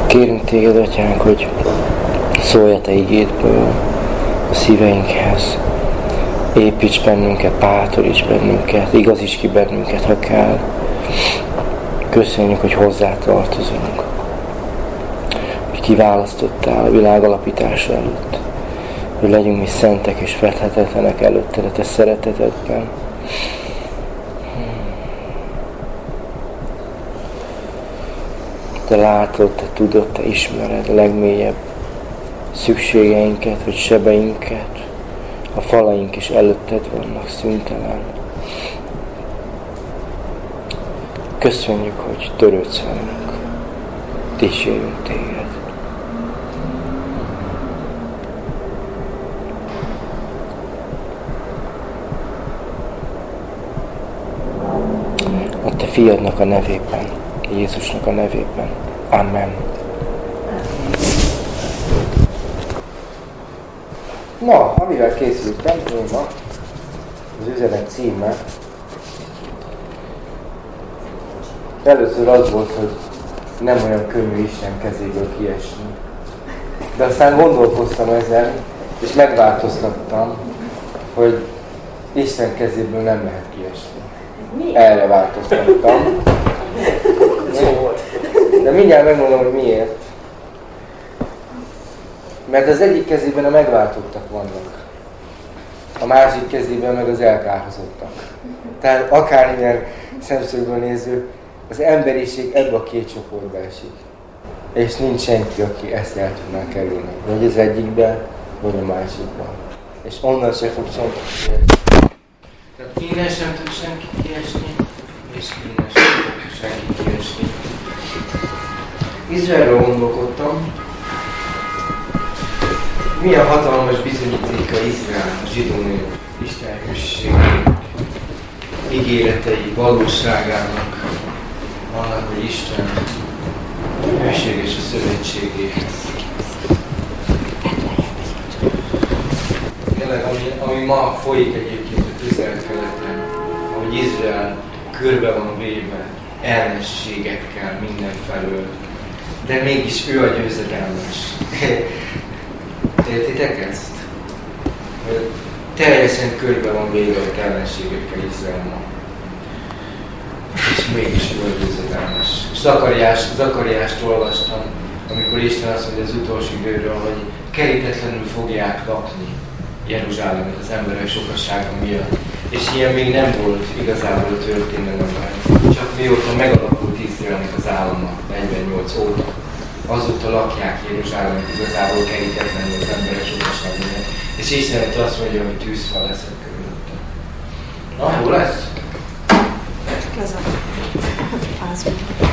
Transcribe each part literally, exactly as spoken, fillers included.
Kérünk téged, Atyánk, hogy szólj a te igédből a szíveinkhez. Építs bennünket, bátoríts bennünket, igazíts ki bennünket, ha kell. Köszönjük, hogy hozzá tartozunk. Hogy kiválasztottál a világ alapítása előtt. Hogy legyünk mi szentek és fedhetetlenek előtted a te szeretetedben. Te látod, te tudod, te ismered a legmélyebb szükségeinket, vagy sebeinket. A falaink is előtted vannak szüntelen. Köszönjük, hogy törődsz velünk. Dicsérünk téged. A te fiadnak a nevében, Jézusnak a nevében. Amen. Na, amivel készültem, ma az üzenet címe. Először az volt, hogy nem olyan könnyű Isten kezéből kiesni. De aztán gondolkoztam ezen, és megváltoztattam, hogy Isten kezéből nem lehet kiesni. Erre változtattam. De mindjárt megmondom, hogy miért. Mert az egyik kezében a megváltottak vannak. A másik kezében meg az elkárhozottak. Tehát akármilyen szemszögből néző, az emberiség ebbe a két csoportba esik. És nincs senki, aki ezt el tudná kerülni. Vagy az egyikben, vagy a másikban. És onnan se fog senki kiesni. Tehát innen sem tud senki kiesni, és innen sem tud senki kiesni. Izraelről gondolkodtam. Milyen hatalmas bizonyítéka Izrael, a zsidó nép, Isten hűségének, ígéretei, valóságának, annak, hogy Isten hűséges a szövetségéhez. Tényleg, ami, ami ma folyik egyébként a Közel-Keleten, ahogy Izrael körbe van véve ellenségekkel mindenfelől, de mégis ő a győzedelmes. Értitek ezt? Hogy teljesen körbe van véve a ellenségekkel Izrael ma. És mégis ő a győzedelmes. Zakariás, Zakariást olvastam, amikor Isten azt mondja az utolsó időről, hogy kerítetlenül fogják lakni Jeruzsálemet az emberek sokassága miatt. És ilyen még nem volt igazából a történelemben. Csak mióta megalakult Izraelnek az állama negyvennyolc óta. Azóta lakják Jeruzsálemet igazából kerítetlenül az emberek sokassága miatt. És Isten azt mondja, hogy tűzfal leszek körülötte. Na, jó lesz? Ez a fázban.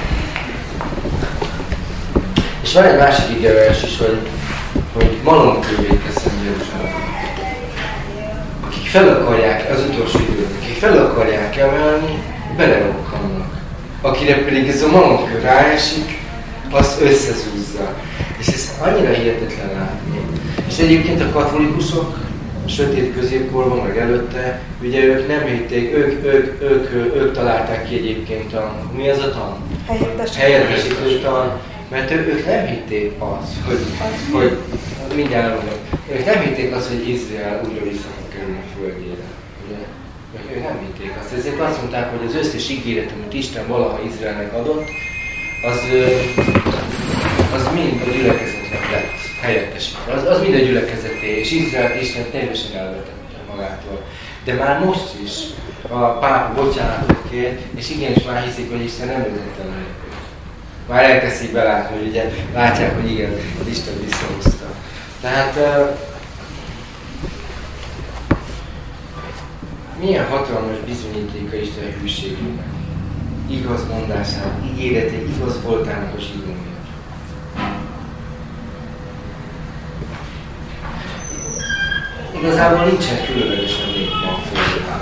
És van egy másik igevers is, hogy, hogy malomkővé teszem Jeruzsálemet. Akik fel akarják, az utolsó időben, akik fel akarják emelni, belerokkannak. Akire pedig ez a malomkő ráesik, azt összezúzza. És ez annyira hihetetlen látni. És egyébként a katolikusok, a sötét középkorban, meg előtte, ugye ők nem hitték, ők, ők, ők, ők, ők találták ki egyébként a, mi az a tan? Helyettesítő tan. Mert ő, ők nem hitték azt, hogy, hogy mindjárt mondom, ők nem hitték azt, hogy Izrael újra vissza fog kerülni a földjére. Ugye? Ők nem hitték azt. Ezért azt mondták, hogy az összes ígéret, amit Isten valaha Izraelnek adott, az, az mind a gyülekezetnek lett helyettesítve. Az, az mind a gyülekezeté, és Izrael Isten teljesen elvetette magától. De már most is a pápa bocsánatot kér, és igenis már hiszik, hogy Isten nem vezette meg. Már elkezdték belátni, hogy ugye látják, hogy igen, Isten visszahozta. Tehát uh, milyen hatalmas bizonyítéka Isten hűségének, igaz mondásának, ígérete igaz voltának a zsidó miatt. Igazából nincsen különlegesen nép ma a földön.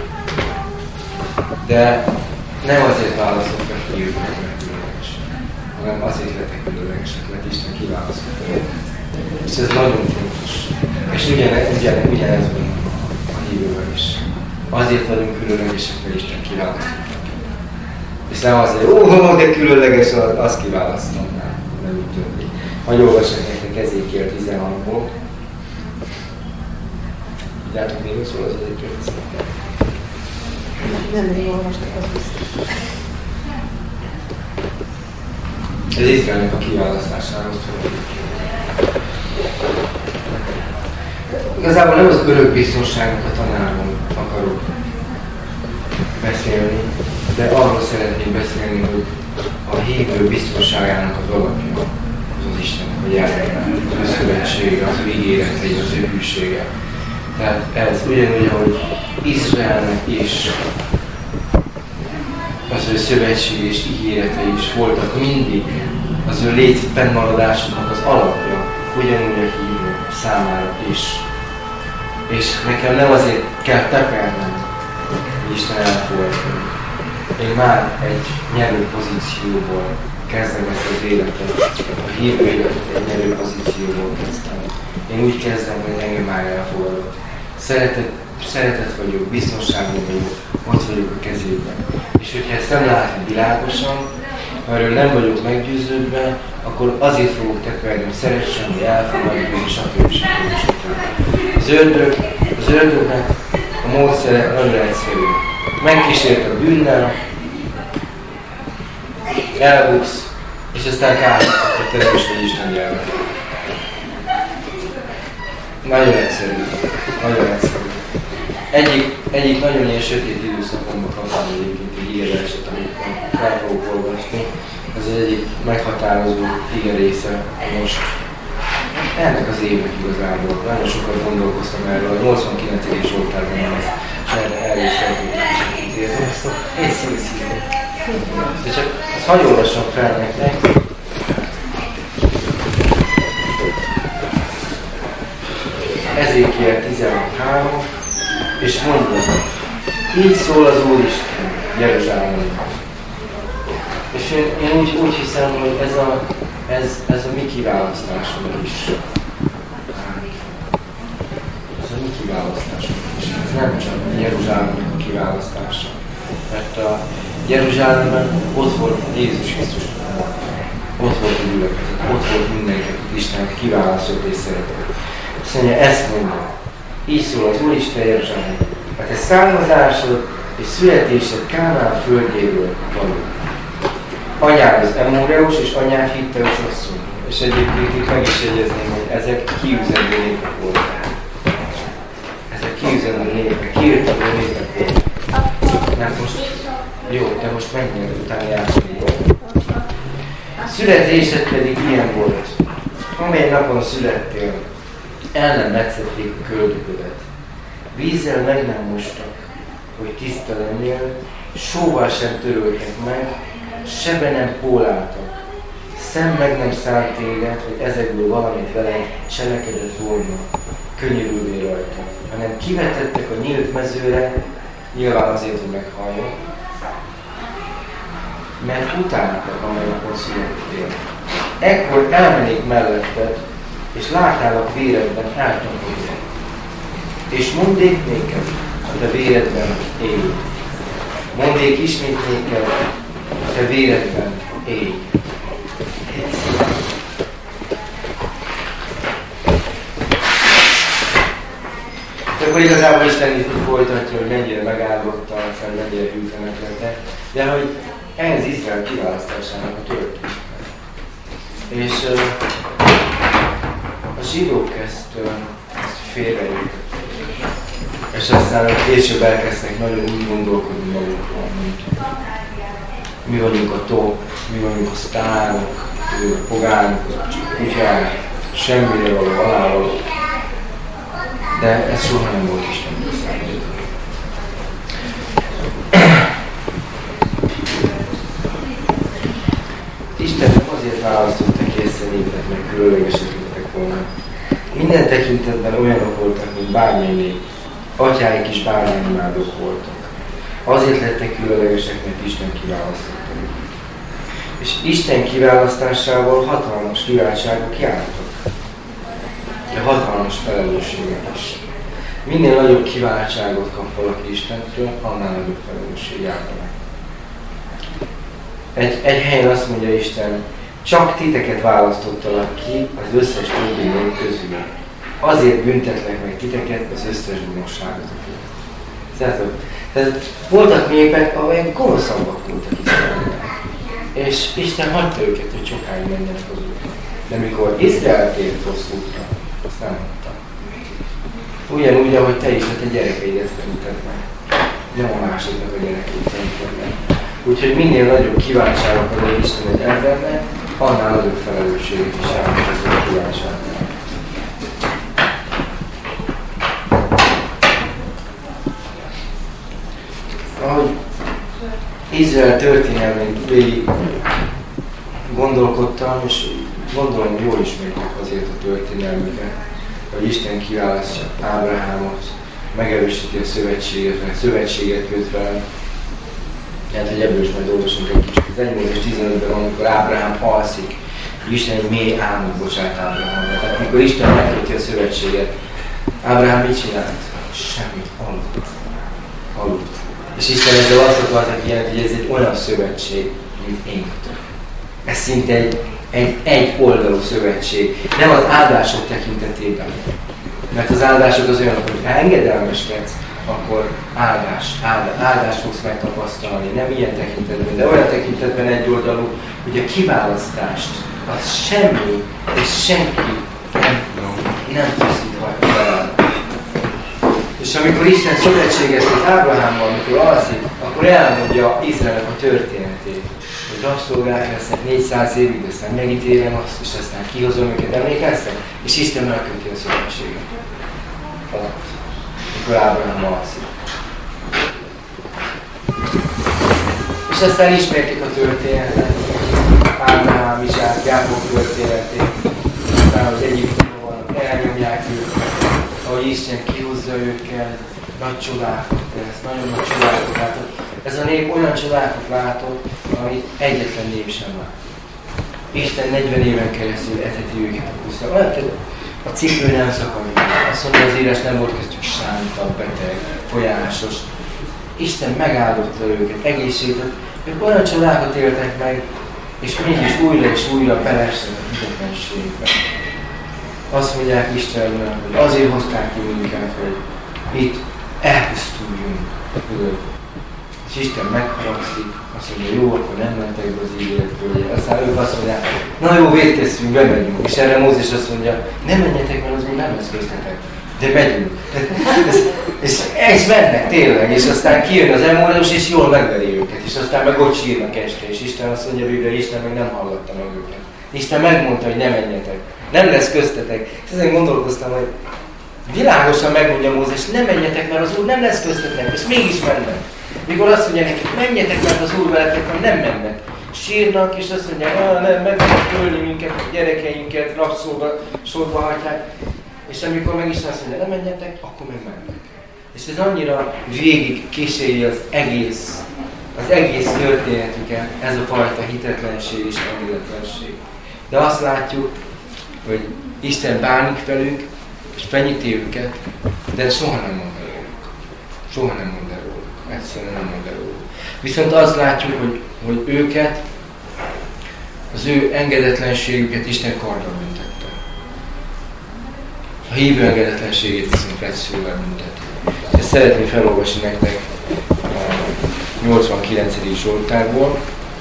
De nem azért választottak ki őket, mert különlegesek, hanem azért lettek különlegesek, mert Isten kiválasztotta őket. És ez nagyon fontos. És ugyanez, ugyanez, ugyanez van a hívőben is. Azért vagyunk különlegesek, mert Isten kiválasztotta. És nem azért, ó, de különleges, azt kiválasztom. Nem úgy Hagy olvassak nektek Ezékiel tizenhatból. Tudjátok, miről szól az Ezékiel tizenhat? Nem, nem olvastak, az biztos. Ez Izraelnek a kiválasztásáról szól. Igazából nem az örökbiztonságnak a tanáron akarok beszélni, de arról szeretnék beszélni, hogy a hívő biztonságának az alapja az az Istennek a jelleme, az ő szövetsége, az ő ígéretei, az ő hűsége. Tehát ez ugyanúgy, ahogy Izraelnek is az ő szövetség és ígéretei is voltak mindig az ő lét fennmaradásoknak az alapja, ugyanúgy a hívő számára is. És nekem nem azért kell tepernem, hogy Isten elfogadjon. Én már egy nyerő pozícióból kezdem ezt az életet, a hívő életet egy nyerő pozícióból kezdtem. Én úgy kezdem, hogy engem már elfogadott. Szeretet, szeretet vagyok, biztonságban vagyok, ott vagyok a kezében. És hogyha ezt nem látom világosan, ha erről nem vagyok meggyőződve, akkor azért fogok teperni, hogy szeressem, hogy elfogadjon, és stb. Az ördög, az ördögnek a módszere nagyon egyszerű. Megkísért a bűnnel, elbuksz, és aztán kárhoztat, hogy te nem is vagy Isten gyermek. Nagyon egyszerű. Nagyon egyszerű. Egyik, egyik nagyon ilyen sötét időszakomban kaptam egyébként egy igeverset, amit fel fogok olvasni. Ez az egyik meghatározó igerésze most ennek az évnek igazából. Nagyon sokat gondolkoztam erről, a nyolcvankilencedik Zsoltárban ez, és erre elrészeltünk egy kicsit értem. Én szívszívem. De csak azt hagyj olvassam fel nektek. Ezékiel tizenhat három, és mondja, így szól az Úristen Jeruzsálemben. És én, én úgy, úgy hiszem, hogy ez a, ez, ez a mi kiválasztásunk is. Ez a mi kiválasztásunk is. Ez nem csak Jeruzsálemnek a kiválasztása. Mert a Jeruzsálemben ott volt Jézus Krisztus. Ott volt a gyülekezet, ott volt mindenki, akit Isten kiválasztott és szeretett. Azt mondja, ezt mondja. Így szól az Úristen Jeruzsálemben. Hát te származásod és születésed Kánán földjéről való. Anyád az Emóreus és anyád Hitteus asszony. És egyébként itt meg is jegyezném, hogy ezek kiüzenő népek voltak. Ezek kiüzenő népek, kiirtadó népek voltak. Nem most, jó, de most menjél, utána játszani, jó? Születésed pedig ilyen volt. Amely napon születtél, el nem metszették a köldöködet. Vízzel meg nem mostak, hogy tiszta lennél, sóval sem töröltek meg, sebe nem póláltak. Szem meg nem szállt téged, hogy ezekből valamit veled cselekedett volna, könyörülvé rajta, hanem kivetettek a nyílt mezőre, nyilván azért, hogy meghalljon, mert utáltak, amely napon születtél. Ekkor elmenék melletted, és látálak véredben eltapadni. És mondék néked, a te véredben élj. Mondék ismét néked, a te véredben élj. Akkor igazából Isten itt folytatja, hogy mennyire megáldottan, mennyire hűtlenek lettek, de hogy ez Izrael kiválasztásának a történet. És uh, a zsidók ezt, uh, ezt félreértették. És aztán később elkezdtek nagyon úgy gondolkodni magukról, mint mi vagyunk a top, mi vagyunk a sztárok, a pogányok, a kutyák, semmire való, alávaló. De ez soha nem volt Istenből számít. Isten azért választotta ki ezt a népet, mert különlegesek lettek volna. Minden tekintetben olyanok voltak, mint bármely nép. Atyáik is bárányimádók voltak. Azért lettek különlegesek, mert Isten kiválasztotta őket. És Isten kiválasztásával hatalmas kiváltságok jártak. De hatalmas felelősségek is. Minél nagyobb kiváltságot kap valaki Istentől, annál nagyobb felelősség jár vele. Egy, egy helyen azt mondja Isten, csak titeket választottalak ki az összes többi nép közül. Azért büntetlek meg titeket az összes gonoszságotokért. Tehát, tehát voltak népek, amelyek gonoszabbak voltak Izraelnek. És Isten hagyta őket, hogy sokáig menjenek az útra. De mikor Izrael tért rossz útra, azt nem hagyta. Ugyanúgy, ahogy te is, a te gyerekeidet feníted meg. Nem a másiknak a gyerekeit feníted meg. Úgyhogy minél nagyobb kívánságot ad egy Isten egy embernek, annál nagyobb felelősséget is állít az a kívánságnak. Ahogy Izrael történelmén végig gondolkodtam, és gondolom jól ismertek azért a történelmüket, hogy Isten kiválasztja Ábrahámot, megerősíti a szövetséget, mert szövetséget köt velem. Tehát, hogy ebből is majd olvasunk egy kicsit. Az egy Mózes tizenötben, amikor Ábrahám alszik, Isten egy mély álmot bocsát Ábrahámra. Tehát amikor Isten megköti a szövetséget, Ábrahám mit csinált? Semmit, aludt. Aludt. És Isten ezzel azt akartak jelenteni, hogy ez egy olyan szövetség, mint én kötök. Ez szinte egy, egy, egy oldalú szövetség, nem az áldások tekintetében. Mert az áldások az olyanok, hogy ha engedelmeskedsz, akkor áldás, áldás, áldást fogsz megtapasztalni. Nem ilyen tekintetben, de olyan tekintetben egyoldalú, hogy a kiválasztást, az semmi és senki nem, nem feszít el. És amikor Isten szövetségeztet Ábrahámmal, amikor alszik, akkor elmondja Izraelnek a történetét. Hogy rabszolgák lesznek négyszáz évig, aztán megítélem azt, és aztán kihozom őket, emlékeztek? És Isten megköti a szövetséget. Ott. Mikor Ábrahám alszik. És aztán ismerték a történetet. Ábrahám, Izsák, Jákob történetét. Aztán az Egyiptomban vannak, elnyomják őket. Ahogy Isten kihúzza őket, nagy csodákat tesz, nagyon nagy csodákat látott. Ez a nép olyan csodákat látott, amit egyetlen nép sem lát. Isten negyven éven keresztül eteti őket a pusztán. Olyan, a cipő nem szakadt. Azt mondja, az írás nem volt köztük sánta, beteg, folyásos. Isten megáldotta őket, egészséget. Ők olyan csodákat éltek meg, és mégis újra és újra belestek a hitetlenségbe. Azt mondják Istennek, hogy azért hozták ki minket, hogy itt elpusztuljunk. És Isten megharagszik, azt mondja, jó, akkor nem mentek be az ígéretből. Aztán ők azt mondják, na jó, vétkeztünk, bemegyünk. És erre Mózes azt mondja, nem menjetek, mert az úgy nem lesz köztetek. De megyünk. és, és mennek tényleg, és aztán kijön az Emóreus, és jól megveri őket. És aztán meg ott sírnak este, és Isten azt mondja, hogy Isten meg nem hallotta meg őket. Isten megmondta, hogy ne menjetek. Nem lesz köztetek. És ezen gondolkoztam, hogy világosan megmondja Mózes, ne menjetek, mert az Úr nem lesz köztetek. És mégis mennek. Mikor azt mondja nekik, menjetek, mert az Úr veletek, hogy nem mennek. Sírnak, és azt mondják, ah, nem, meg fognak ölni minket, a gyerekeinket, rabszolga sorba hagyják. És amikor meg Isten azt mondja, nem menjetek, akkor meg mennek. És ez annyira végig kíséri az egész, az egész történetüket, ez a fajta hitetlenség és engedetlenség. De azt látjuk, hogy Isten bánik velük, és fenyíti őket, de soha nem mond el róluk. Soha nem mond el róluk. Egyszerűen nem mond el róluk. Viszont azt látjuk, hogy, hogy őket, az ő engedetlenségüket Isten karddal büntette. A hívő engedetlenségét viszont vetszővel büntette. Ezt szeretném felolvasni nektek a nyolcvankilencedik Zsoltárból.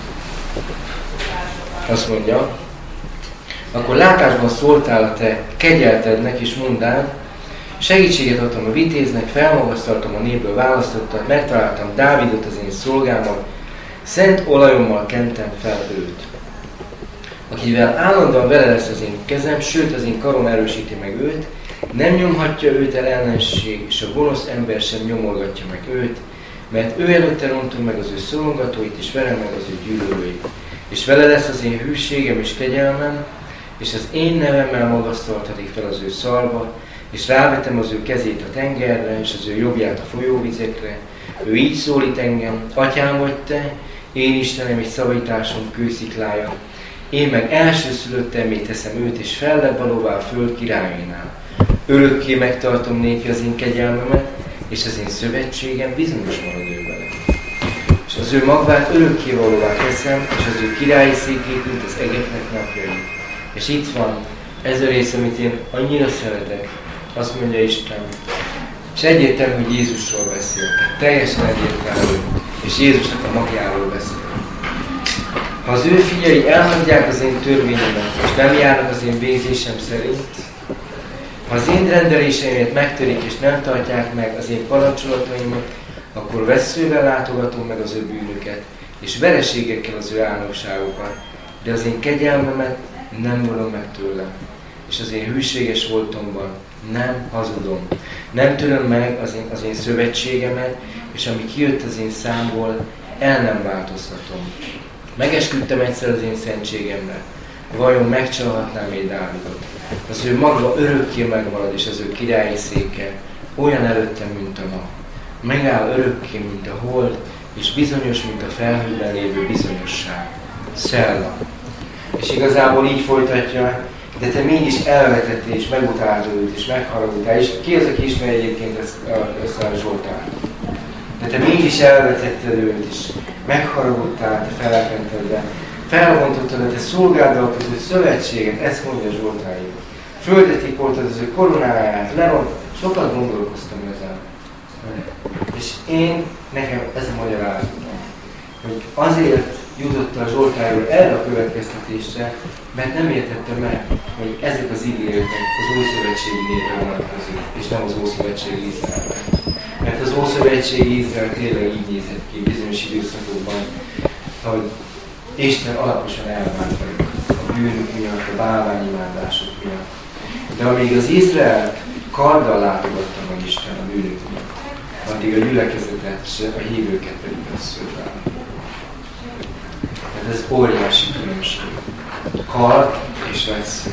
Azt mondja, akkor látásban szóltál a te kegyeltednek, és mondád, segítséget adtam a vitéznek, felmagasztaltam a népből választottat, megtaláltam Dávidot, az én szolgámat, szent olajommal kentem fel őt, akivel állandóan vele lesz az én kezem, sőt az én karom erősíti meg őt, nem nyomhatja őt el ellenség, és a gonosz ember sem nyomolgatja meg őt, mert ő előtte rontom meg az ő szorongatóit, és verem meg az ő gyűlölőit. És vele lesz az én hűségem és kegyelmem, és az én nevemmel magasztaltatik fel az ő szarva, és rávetem az ő kezét a tengerre, és az ő jobbját a folyóvizekre. Ő így szólít engem, atyám vagy te, én Istenem és szabadításom kősziklája. Én meg elsőszülöttemmé teszem őt, és fellebb valóvá a föld királyainál. Örökké megtartom néki az én kegyelmemet, és az én szövetségem bizonyos marad ő vele. És az Az ő magvát örökkévalóvá teszem, és az ő királyi székét, mint az egeknek napjai. És itt van ez a rész, amit én annyira szeretek, azt mondja Isten. És egyértelmű, hogy Jézusról beszél. Teljesen egyértelmű. És Jézusnak a magjáról beszél. Ha az ő fiai elhagyják az én törvényemet, és nem járnak az én végzésem szerint, ha az én rendeléseimet megtörik, és nem tartják meg az én parancsolataimat, akkor vesszővel látogatom meg az ő bűnöket, és vereségekkel az ő álnokságokat, de az én kegyelmemet nem vonom meg tőlem, és az én hűséges voltomban nem hazudom. Nem töröm meg az én, az én szövetségemet, és ami kijött az én számból, el nem változtatom. Megesküdtem egyszer az én szentségemre, vajon megcsalhatnám én Dávidot. Az ő maga örökké megmarad, és az ő királyi széke olyan előttem, mint a nap. Megáll örökké, mint a hold, és bizonyos, mint a felhőben lévő bizonyosság. Szella. És igazából így folytatja, de te mégis elvetettél, és megutáltad őt, és megharagudtál. És ki az, aki ismeri egyébként ezt, ezt a Zsoltárt? De te mégis elvetetted őt, és megharagudtál, te felelkented, de felvontottad a te szolgáddal között szövetséget, ezt mondja Zsoltáig. Földet tiportad az ő koronáját, leront, sokat gondolkoztam ezen. És én, nekem ez a magyarázatom, hogy azért jutott a Zsoltáról erre a következtetésre, mert nem értette meg, hogy ezek az ígéretek az Ószövetségi népre vonatkozik, és nem az Ószövetségi Izraelre. Mert az Ószövetségi Izrael tényleg így nézett ki bizonyos időszakokban, hogy Isten alaposan elvált velük a bűnük miatt, a bálványimádások miatt. De amíg az Izrael karddal látogatta meg Isten a bűnük miatt, addig a gyülekezetet, a hívőket pedig összővel. Tehát ez óriási különbség. Kard és vesző.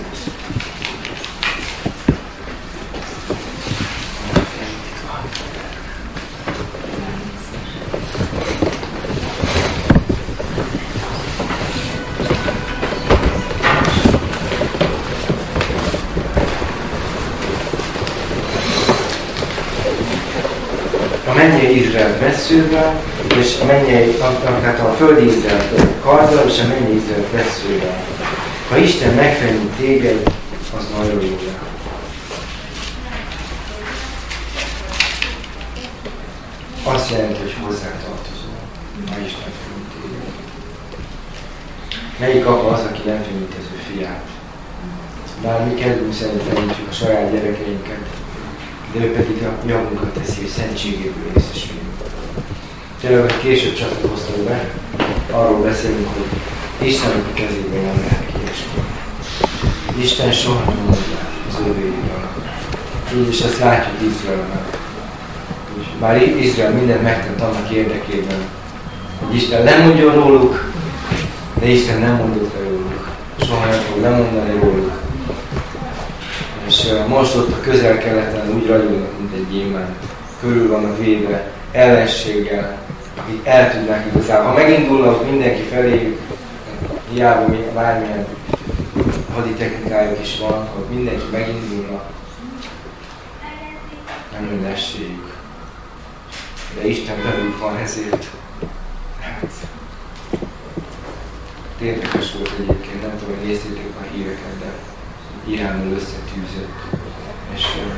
A mennyei Izrael veszővel, és a mennyei, tehát a földi Izrael karddal, és a mennyei Izrael veszővel. Ha Isten megfenyít téged, az nagyon jó. Azt jelenti, hogy hozzátartozol, ha Isten fenyít téged. Melyik apa az, aki nem fenyít az ő fiát? Bár mi kedvünk szerint fenyítjük a saját gyerekeinket, de ő pedig a javunkat teszi, hogy szentségéből részesüljünk. Tényleg, hogy később csatlakoztunk be, arról beszélünk, hogy Istennek a kezében nem lehet kiesni. Isten soha nem mondja az ő védőnek. Így is ezt látjuk Izraelben. Bár Izrael mindent megtett annak érdekében, hogy Isten nem mondjon róluk, de Isten nem mondott le róluk. Soha nem fog lemondani róluk. És uh, most ott a közel-keleten úgy ragyognak, mint egy gyémánt. Körül vannak védve ellenséggel, akik el tudnák igazából. Ha megindulnak mindenki felé, hiába még bármilyen haditechnikájuk is van, hogy mindenki megindulna, nem lenne esélyük. De Isten velük van, ezért hát, érdekes volt egyébként, nem tudom, hogy néztétek a híreket, de Iránnal összetűzött. És uh,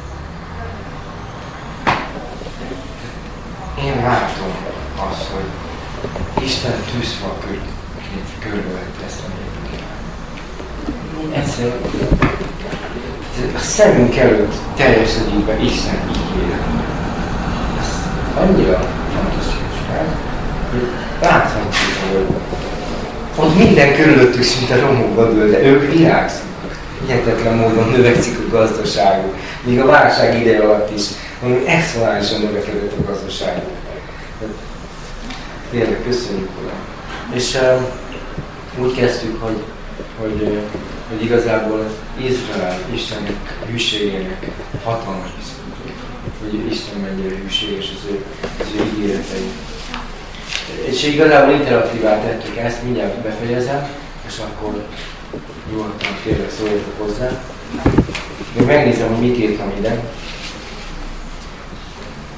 én látom azt, hogy Isten tűzfal körülvette ezt a népet. Egyszerűen a szemünk előtt teljesedik be Isten ígéret. Ez annyira fantasztikus, nem? Hogy láthatjuk, hogy ott minden körülöttük szinte romokba dől, de ők virágznak. Hihetetlen módon növekszik a gazdaságuk. Még a válság ideje alatt is, ami exponálisan növekedett a gazdaságuk. Tényleg köszönjük, Uram. És uh, úgy kezdtük, hogy, hogy, uh, hogy igazából Izrael Istennek hűségének hatalmas bizonyító. Hogy Isten mennyire hűséges az ő, az ő ígéretei. És igazából interaktívá tettük ezt, mindjárt befejezem, és akkor nyugodtan tényleg szóljatok hozzá. Még megnézem, hogy mit írtam ide.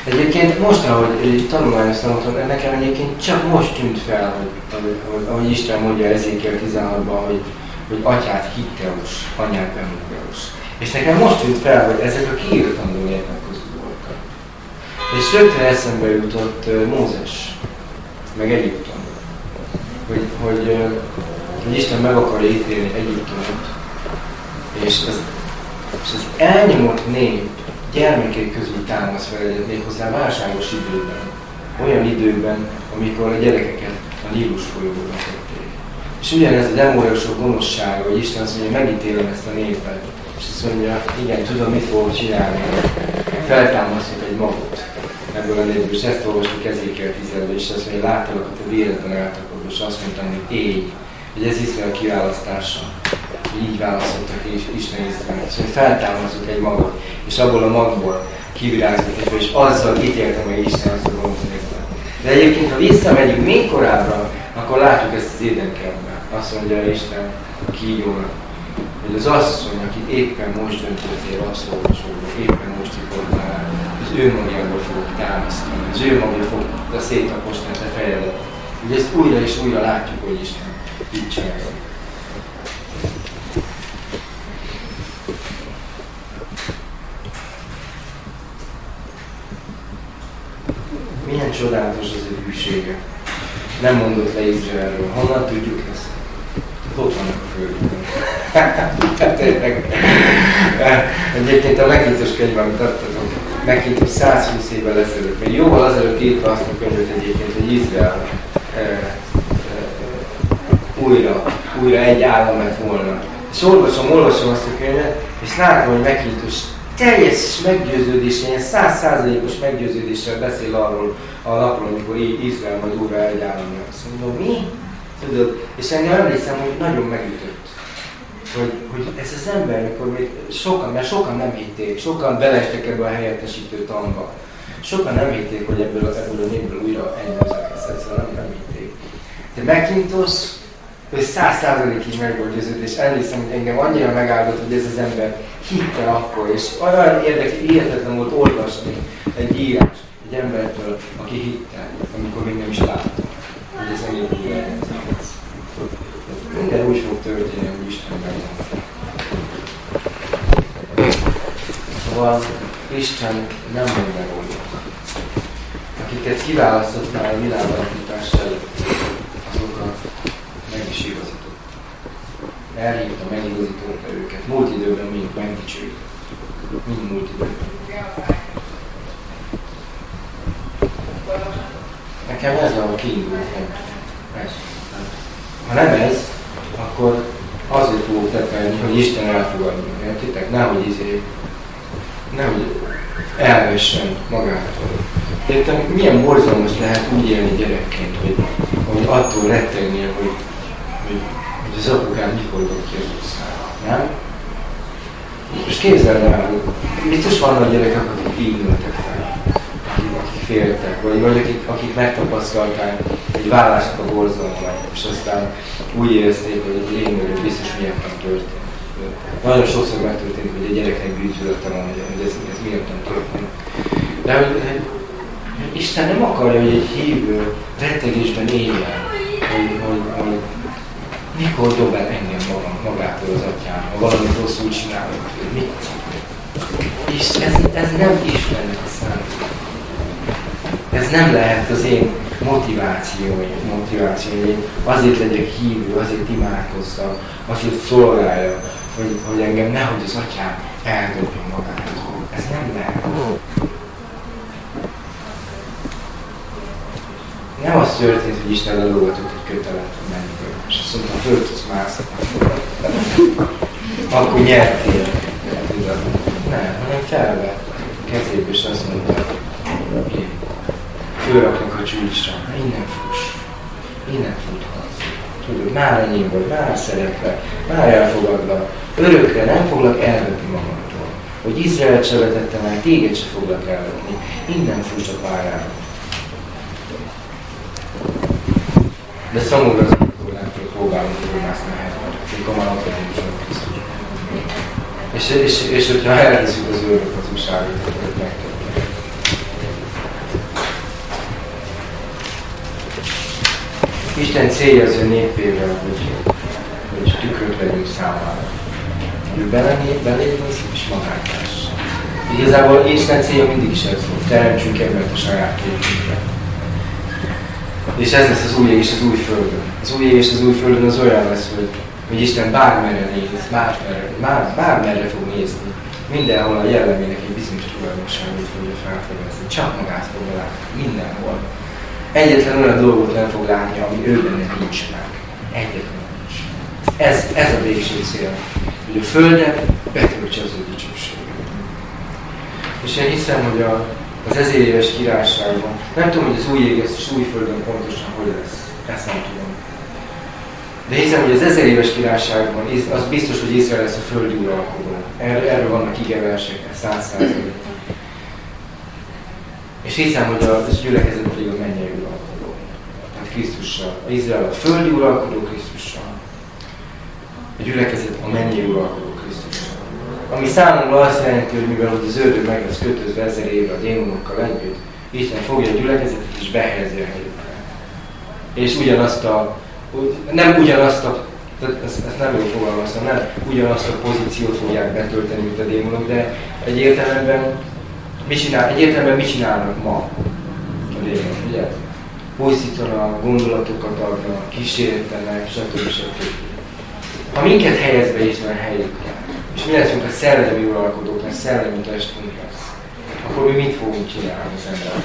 Egyébként most, ahogy tanulmányoztam otthon, nekem egyébként csak most tűnt fel, hogy, hogy, ahogy Isten mondja Ezékiel tizenhatban, hogy, hogy atyát Hitteus, anyát Bemugeus. És nekem most tűnt fel, hogy ezek a kiírtandó népek közül voltak. És rögtön eszembe jutott uh, Mózes, meg Egyiptom. Hogy, hogy, uh, hogy Isten meg akarja ítélni Egyiptomot, és az, és az elnyomott nép gyermekek közül támasz fel egyet, méghozzá válságos időben. Olyan időben, amikor a gyerekeket a Nílus folyóba tették. És ugyanez a demóriusok gonoszsága, hogy Isten azt mondja, megítélem ezt a népet. És azt mondja, igen, tudom, mit fogok csinálni. Feltámasztok egy magot ebből a népből. És ezt olvastuk Ezékiel tizenben, és azt mondja, láttalak a te véredben eltapadva, és azt mondtam, hogy éj. Hogy ez Izrael kiválasztása. Így választottak és Isten Izraelt. Szóval feltámasztok egy magot, és abból a magból kivirágzott egybe, és azzal ítéltem meg Isten azt a gonosz népet. De egyébként, ha visszamegyünk még korábbra, akkor látjuk ezt az édenkertben. Azt mondja Isten kígyónak, hogy az asszony, akit éppen most döntöttél rabszolgaságba, éppen most ikortál, az ő magjából fogok támasztani, az ő magja fog a széttaposni a te fejedet. Ugye ezt újra és újra látjuk, hogy Isten így csinálja. Milyen csodálatos az ő hűsége. Nem mondott le Izraelről. Honnan tudjuk ezt? Ott vannak a földön. Egyébként a megnyitós könyv, amit adtatok, megnyitós száz húsz évvel ezelőtt. Még jóval azelőtt írta azt a könyvet egyébként, hogy Izrael e, e, újra, újra egy állam lett volna. És olvasom, olvasom azt a könyvet, és látom, hogy megnyitós teljes meggyőződéssel, ilyen száz százalékos meggyőződéssel beszél arról a napról, amikor Izrael majd újra egy államra. Azt mondom, mi? Tudod? És engem emlékszem, hogy nagyon megütött. Hogy, hogy ez az ember, mikor még sokan, mert sokan nem hitték, sokan beleestek ebbe a helyettesítő tanba. Sokan nem hitték, hogy ebből, ebből a népből újra egy nemzet lesz, egyszerűen nem, nem hitték. De McIntosh, ő száz százalékig meg volt győződött, és emlékszem, hogy engem annyira megáldott, hogy ez az ember hitte akkor, és olyan érdekes, hihetetlen volt olvasni egy írás egy embertől, aki hitte, amikor még nem is látta, hogy ez ennyi úgy lehet. Minden úgy fog történni, hogy Isten megvan. Szóval Isten nem mond megoldott. Akiket kiválasztottál a világalapítás előtt, azokat meg is igazított. Elhívta, megigazította őket. Múlt időben mind megdicsőjük. Mind múlt időben. Nekem ez a kiinduló pont. Ha nem ez, akkor azért fogok tekelni, hogy Isten elfogadjon. Értitek? Nehogy izé, nehogy elvessen magától. Értem, milyen borzalmas lehet úgy élni gyerekként, hogy, hogy attól rettegnél, hogy, hogy, hogy az apukám mikor dob ki az utcára, nem? Most képzeld el, hogy biztos vannak gyerekek, akik így nőttek fel, akik, akik féltek, vagy, vagy akik, akik megtapasztalták egy vállásnak a borzalmát, és aztán úgy érezték, hogy egy lényeg biztos miattam történt. Nagyon sokszor megtörténik, hogy egy gyereknek bűntudatta van, hogy ez, ez miattam történt. De hogy, hogy Isten nem akarja, hogy egy hívő rettegésben éljen, hogy, hogy, hogy mikor dob el engem magam, magától az atyám, ha valamit rosszul csinálok, mit? És ez, ez nem Istennek a szándék. Ez nem lehet az én motivációim, motivációim. Azért legyek hívő, azért imádkozzak, azért szolgálja, hogy, hogy engem nehogy az atyám eldobja magától. Ez nem lehet. Nem az történt, hogy Isten lelógatott egy kötelet a mennybe, és azt mondta, föl tudsz mászni. Akkor nyertél. Nem, hanem felvett a kezébe, és azt mondta, én fölraknak a csúcsra, innen fuss, innen futhatsz. Tudod, már enyém vagy, már szeretlek, már elfogadlak, örökre nem foglak elvetni magamtól. Hogy Izraelt se vetettem el, téged se foglak elvetni, innen fuss a pályára. De szomorú az, amikor látjuk, próbálunk fölmászni a helyet, amikor már akadémisan Krisztus. És, és, és hogyha elhiszük az őrök az újságot, hogy megtörténik. Isten célja az ő népével, hogy, hogy tükröt legyünk számára. Ő belévez és magátás. Igazából Isten célja mindig is ez volt, teremtsünk embert a saját képünkre. És ez lesz az új ég és az új földön. Az új ég és az új földön az olyan lesz, hogy, hogy Isten bármerre néz, bármerre, bár, bármerre fog nézni. Mindenhol a jellemének egy bizonyos tulajdonságot fogja felfedezni. Csak magát fogja látni. Mindenhol. Egyetlen olyan dolgot nem fog látni, ami őben nincs meg. Egyetlen nincs. Ez, ez a végső cél. Hogy a Földet betöltse az ő dicsőséget. És én hiszem, hogy a, az ezer éves királyságban, nem tudom, hogy az új ég és új földön pontosan hogy lesz. Ezt nem tudom. De hiszem, hogy az ezer éves királyságban az biztos, hogy Izrael lesz a földi uralkodó. Erről, erről vannak igeversek, száz százalék. És hiszem, hogy az gyülekezet pedig a mennyei uralkodó. Tehát Krisztussal. Izrael a földi uralkodó Krisztussal. A gyülekezet a mennyei uralkodó Krisztussal. Ami számomra azt jelenti, hogy mivel hogy az ördög meg lesz kötözve ezer évre a démonokkal együtt, Isten fogja a gyülekezetet és behelyezi a helyükre. És ugyanazt a, nem ugyanazt a, ezt, ezt nem jól fogalmazom, nem ugyanazt a pozíciót fogják betölteni, mint a démonok, de egy értelemben mit, csinál, egy értelemben mit csinálnak ma a démonok, ugye? Pusztítanak, gondolatokat adnak, kísértenek, stb. stb. Ha minket helyez be Isten helyükre, és mi leszünk a szellemi uralkodók, mert szellemi testünk lesz, akkor mi mit fogunk csinálni az emberek?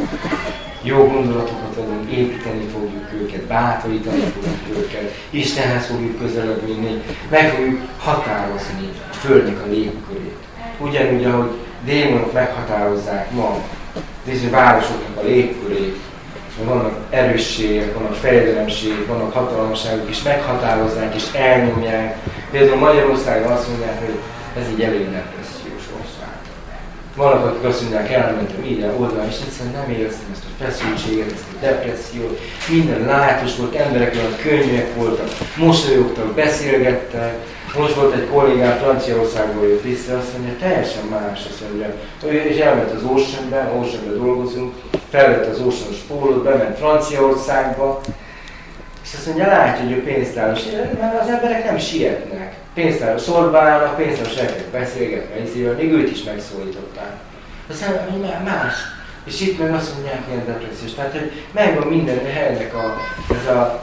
Jó gondolatokat adunk, építeni fogjuk őket, bátorítani fogjuk őket, Istenhez fogjuk közelebb vinni, meg fogjuk határozni a Földnek a légkörét. Ugyanúgy, ahogy démonok meghatározzák ma bizony városoknak a légkörét, vannak erősségek, vannak fejlelemségek, vannak hatalmasságok, és meghatározzák és elnyomják. Például Magyarországon azt mondják, hogy ez így elég depressziós ország. Vannak, akik azt mondják, elmentem ide, oda, és egyszerűen nem éreztem ezt a feszültséget, ezt a depressziót. Minden lájtos volt, emberek olyan könnyűek voltak, mosolyogtak, beszélgettek. Most volt egy kollégám, Franciaországból jött vissza, azt mondja, teljesen más, azt mondja. És elment az Oceanbe, Oceanbe dolgozunk, felvette az Oceanos pólót, bement Franciaországba, és azt mondja, látja, hogy ő pénztáros, mert az emberek nem sietnek. Pénztáros sorba állnak, pénztáros elkezd beszélgetni, ezzel még őt is megszólították. Aztán mondja, más. És itt meg azt mondják, ilyen depressziós. Tehát, hogy megvan minden helynek a, ez a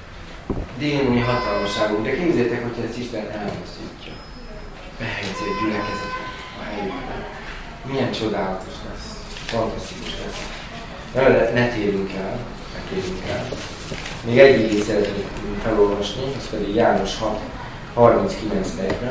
démoni hatalmasságunk, de képzeljétek, hogy ezt Isten elmozdítja. Behelyezi a gyülekezetet a helyükbe. Milyen csodálatos lesz. Fantasztikus lesz. Ne, ne térjünk el, ne térjünk el. Még egy igét szeretnék felolvasni, az pedig János hat, harminckilenc negyven.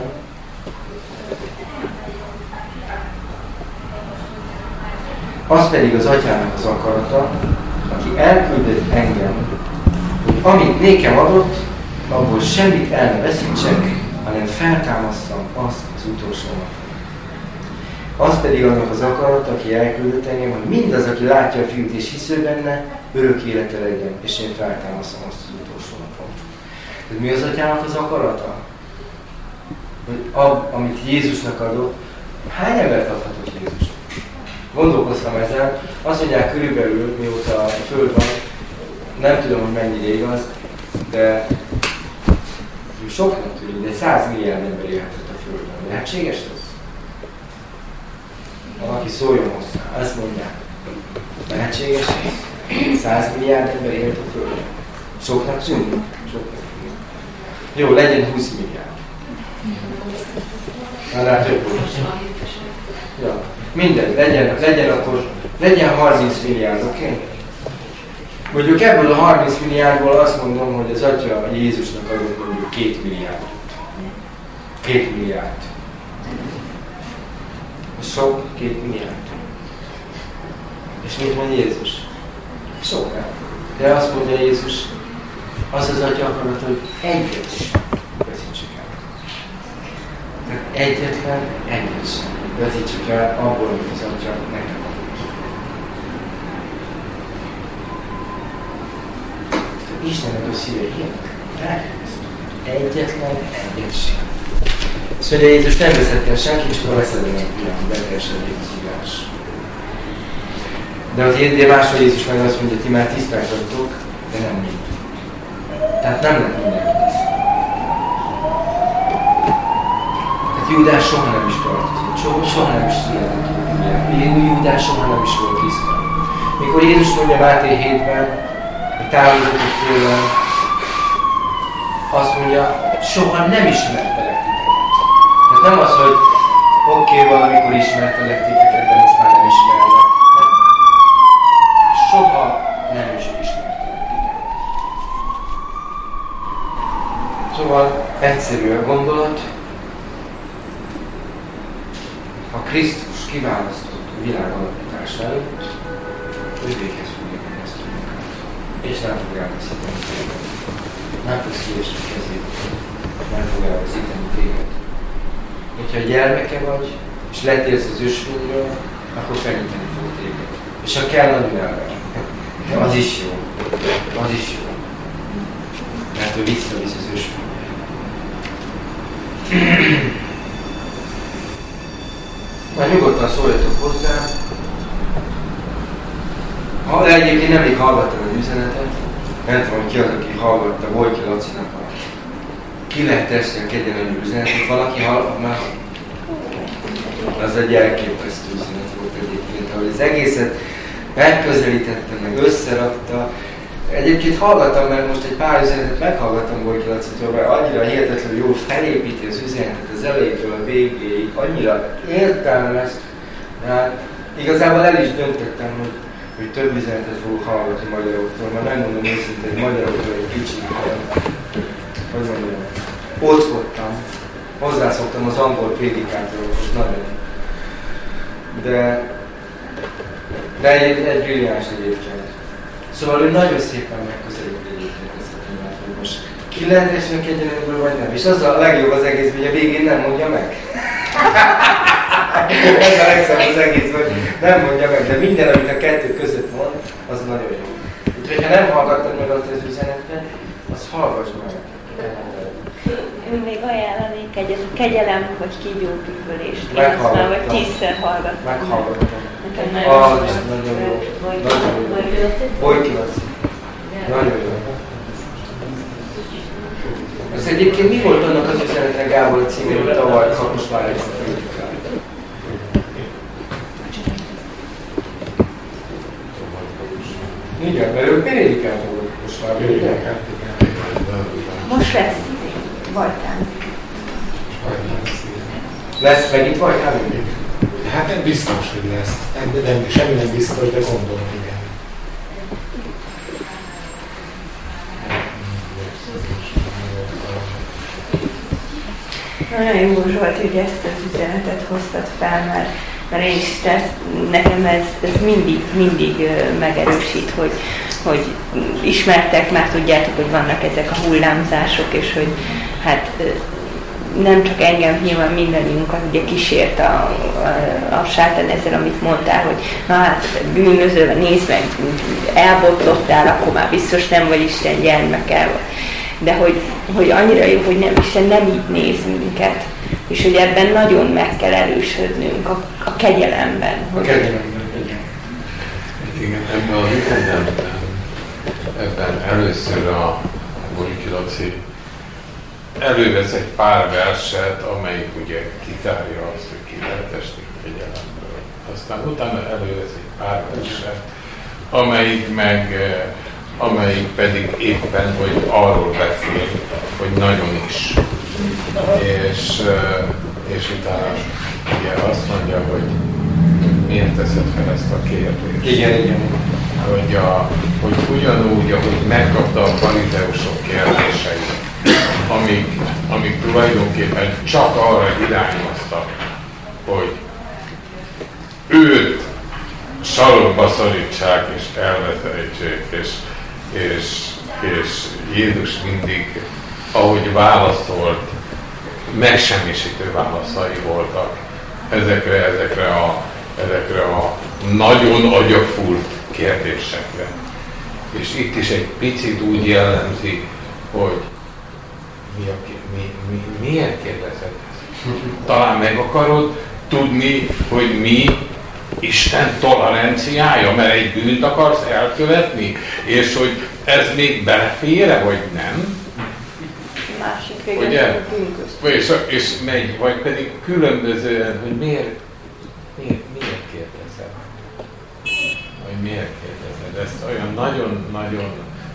Az pedig az Atyának az akarata, aki elküldött engem, hogy amit nékem adott, abból semmit el ne veszítsek, hanem feltámasztam azt az utolsó napon. Az pedig annak az akarat, aki elküldött engem, hogy mindaz, aki látja a Fiút és hisző benne, örök élete legyen, és én feltámasztom azt az utolsó napon. Tehát mi az Atyának az akarata? Hogy ab, amit Jézusnak adott, hány embert adhatott Jézus? Gondolkoztam ezzel, azt mondják körülbelül, mióta a Föld van, nem tudom, hogy mennyire igaz, de soknak tűnik, de száz milliárd ember élhetett a Földön. Lehetséges ez? Valaki szóljon hozzá, azt mondják. Lehetséges ez? száz milliárd ember élt a Földön. Soknak tűnik? Soknak tűnik. Jó, legyen húsz milliárd. Annál több volt. Ja. Mindegy, legyen, legyen akkor, legyen harminc milliárd, oké? Okay? Mondjuk ebből a harminc milliárdból azt mondom, hogy az Atya Jézusnak adott mondjuk két milliárd. Két milliárd. Sok, két milliárd. És mit mond Jézus? Sok, nem? De azt mondja Jézus, az az Atya akarat, hogy egyet sem veszítsük el. Tehát egyetlen egyet sem veszítsük el abból, amit az Atya nektek adott. Istennek a szíve ilyen. Egyetlen egyet sem. Azt mondja, Jézus nem veszett el senki, csak a veszedelem pillanat, beteljesedjék a szívás. De ott de máshol Jézus meg azt mondja, ti már tiszták vagytok, de nem mind. Tehát nem lett mindenki tiszta. Tehát Júdás soha nem is tartozott, soha, soha nem is született Júdás. Júdás soha nem is volt tiszta. Mikor Jézus mondja Máté hétben, hogy távozott tőlem, azt mondja, soha nem ismertelek titeket. Tehát nem az, hogy oké, okay, valamikor ismertelek titeket, de most már nem ismerlek. Soha nem is ismertelek titeket. Szóval egyszerű a gondolat. Ha Krisztus kiválasztott a világ alapítás előtt, ő véghez fogja ezt a munkát. És nem fog elveszíteni téged. Nem fogsz kiesni kezét. Nem fog elveszíteni téged. Hogyha gyermeke vagy, és letérsz az ösvényről, akkor fenyíteni fog téged. És ha kell, nagyon elver. De az is jó. Az is jó. Mert ő visszavisz az ösvényre. Már nyugodtan szóljatok hozzá. Ha egyébként nemrég hallgattam az üzenetet, nem tudom, ki az, aki hallgatta, Vojki Lacinak a Ki lehet teszni a kegyelemű üzenetet. Valaki hallgat már? Az egy elképesztő üzenet volt egyébként, ahogy az egészet megközelítette, meg összerakta. Egyébként hallgattam, mert most egy pár üzenetet meghallgattam Vojki Lacitól, mert annyira hihetetlenül jól felépíti az üzenetet az elejétől a végéig, annyira értelmes. Hát, igazából el is döntöttem, hogy, hogy több üzenetet fogok hallgatni magyarokról, mert megmondom őszintén, hogy magyarokról egy kicsit, hogy mondjam, óckodtam. Hozzászoktam az angol prédikátorokhoz, nagyon. De, de egy, egy brilliáns egyébként. Szóval ő nagyon szépen megközelít egyébként ezt a témát, hogy most ki lehet esni a kegyelemről, vagy nem. És az a legjobb az egész, hogy a végén nem mondja meg. Ez a legszebb az egész, hogy nem mondja meg, de minden, amit a kettő között mond, az nagyon jó. Úgyhogy ha nem hallgattad meg azt az üzenetet, az hallgass meg. Én még ajánlanék egy kegyelem, vagy kígyóbűvölést. Én azt már vagy tízszer hallgattam. Meghallgattam. Ah, az is nagyon jó. Nagyon jó. Vojki Laci. Nagyon jó. Az egyébként mi volt annak az üzenetre Gábor címén, hogy tavaly Kaposvári politikál? Igen, mert ő prédikálta volt Kaposvári, ugye? Most lesz Vajtán. Lesz megint Vajtán mindig? Hát nem biztos, hogy lesz. Nem, nem, semmi nem biztos, de gondolom, igen. Nagyon jó Zsolt, hogy ezt az üzenetet hoztad fel, mert, mert én is, tehát nekem ez, ez mindig, mindig megerősít, hogy, hogy ismertek, már tudjátok, hogy vannak ezek a hullámzások, és hogy hát nem csak engem, nyilván mindannyiunkat ugye kísért a, a, a sátán ezzel, amit mondtál, hogy na hát bűnöző, nézd meg, elbotlottál, akkor már biztos nem vagy Isten gyermeke. De hogy, hogy annyira jó, hogy nem, Isten nem így néz minket, és hogy ebben nagyon meg kell erősödnünk a, a kegyelemben. A kegyelemben, igen. Igen, ebben az üzenemben, ebben először a Vojki Laci elővesz egy pár verset, amelyik ugye kizárja azt, hogy ki lehet esni kegyelemből. Aztán utána elővesz egy pár verset, amelyik meg amelyik pedig éppen, hogy arról beszél, hogy nagyon is. És, és utána ugye azt mondja, hogy miért teszed fel ezt a kérdést. Igen, igen. Hogy, a, hogy ugyanúgy, ahogy megkapta a farizeusok kérdéseit, amik, amik tulajdonképpen csak arra irányoztak, hogy őt sarokba szorítsák és elvezetsék, és És, és Jézus mindig, ahogy válaszolt, megsemmisítő válaszai voltak ezekre, ezekre, a, ezekre a nagyon agyafúrt kérdésekre. És itt is egy picit úgy jellemzi, hogy mi a, mi, mi, miért kérdezed ezt? Talán meg akarod tudni, hogy mi Isten toleranciája, mert egy bűnt akarsz elkövetni, és hogy, ez még belefér, vagy nem? Másik végén ugye? bűnközt. És, és megy, vagy pedig különbözően, hogy miért, miért, miért kérdezed? Vagy miért kérdezed? Ezt olyan nagyon-nagyon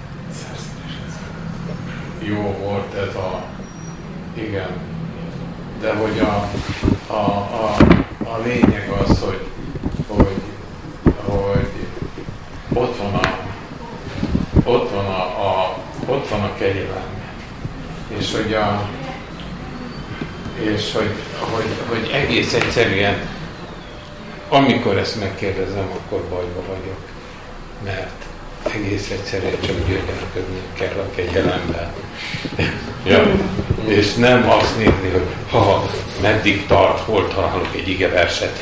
jó volt ez a, igen, de hogy a, a, a, a lényeg az, hogy, hogy, hogy ott van a, ott van a, a, ott van a kegyelem. És hogy, a, és hogy, hogy, hogy egész egyszerűen, amikor ezt megkérdezem, akkor bajba vagyok. Mert egész egyszerűen csak gyönyörködni kell a kegyelemben. Ja. És nem azt nézni, hogy ha meddig tart, hol találok egy igeverset.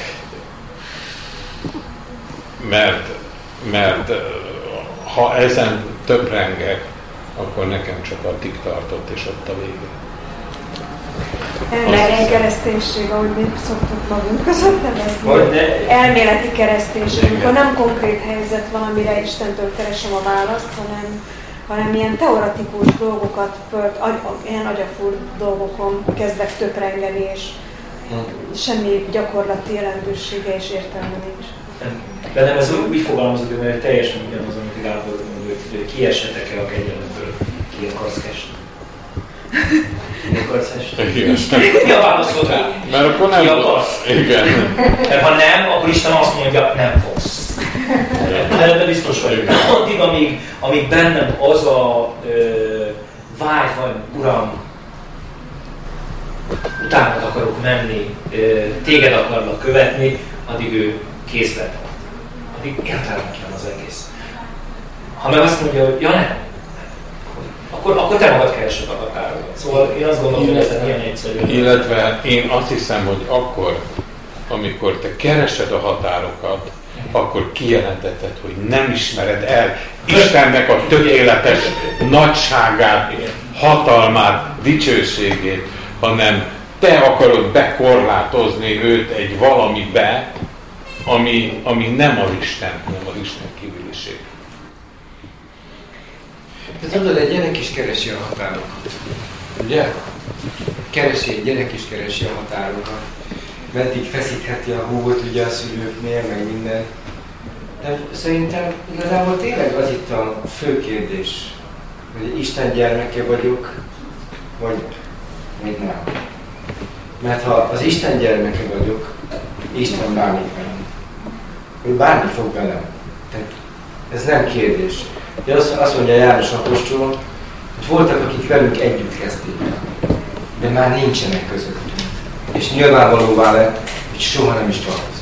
Mert, mert ha ezen töprengek, akkor nekem csak addig tartott, és ott a vége. Elméleti kereszténység, ahogy mi szoktuk magunk között nevezni. Elméleti kereszténység, amikor nem konkrét helyzet van, amire Istentől keresem a választ, hanem, hanem ilyen teoretikus dolgokat, föld, agy, ilyen agyafúr dolgokon kezdek töprengeni, és semmi gyakorlati jelentősége és értelme nincs. De nem ez úgy fogalmazott, hogy teljesen ugyanaz, amit Gábor mondott, hogy kiesetek-e a kegyelemből, ki akarsz esni. Ki akarsz esni? Mi a válaszod rá? Mert akkor nem ki akarsz? Igen. Mert ha nem, akkor Isten azt mondja, nem fogsz. De, de biztos vagyok. Addig, amíg, amíg bennem az a ö, vágy van, Uram, utánad akarok menni, ö, téged akarlak követni, addig ő kézbe tart. Addig értelmetlen az egész. Ha meg azt mondja, hogy ja nem, akkor, akkor te magad keresed a határodat. Szóval én azt gondolom, hogy ez ilyen egyszerű. Illetve én azt hiszem, hogy akkor, amikor te keresed a határokat, akkor kijelenteted, hogy nem ismered el Istennek a tökéletes nagyságát, hatalmát, dicsőségét, hanem te akarod bekorlátozni őt egy valamibe, ami, ami nem az Isten, nem az Isten kívüliség. De tudod, egy gyerek is keresi a határokat. Ugye? Keresi, egy gyerek is keresi a határokat. Meddig feszítheti a húgot ugye a szülőknél, meg minden. De szerintem igazából tényleg az itt a fő kérdés, hogy Isten gyermeke vagyok, vagy, vagy nem. Mert ha az Isten gyermeke vagyok, Isten bánik velem. Ő bánni fog velem. Tehát ez nem kérdés. De azt mondja János apostol, hogy voltak, akik velünk együtt kezdték, de már nincsenek közöttünk. És nyilvánvalóvá lett, hogy soha nem is tartozik.